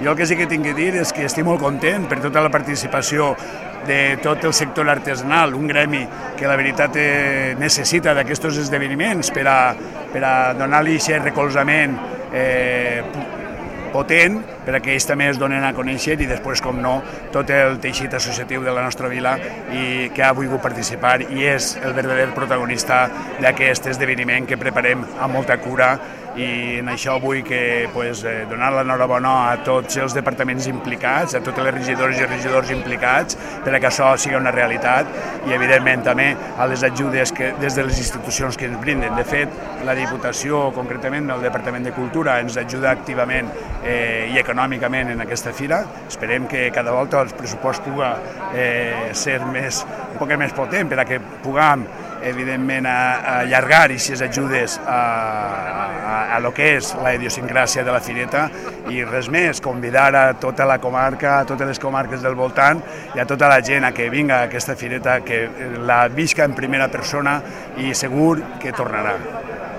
Jo el que sí que tinc que dir és que estic molt content per tota la participació de tot el sector artesanal, un gremi que la veritat necessita d'aquests esdeveniments per a donar-li aquest recolzament potent perquè ells també es donen a conèixer i després, com no, tot el teixit associatiu de la nostra vila i que ha volgut participar i és el verdader protagonista d'aquest esdeveniment que preparem amb molta cura i en això vull donar l'enhorabona a tots els departaments implicats, a totes les regidores i regidors implicats perquè això sigui una realitat i evidentment també a les ajudes des de les institucions que ens brinden. De fet, la Diputació, concretament el Departament de Cultura, ens ajuda activament i econòmicament en aquesta fira. Esperem que cada volta el pressupost pugui ser un poc més potent per a que puguem evidentment allargar aquestes ajudes a lo que és la idiosincràsia de la fireta i res més, convidar a tota la comarca, a totes les comarques del voltant i a tota la gent a que vinga a aquesta fireta, que la visca en primera persona i segur que tornarà.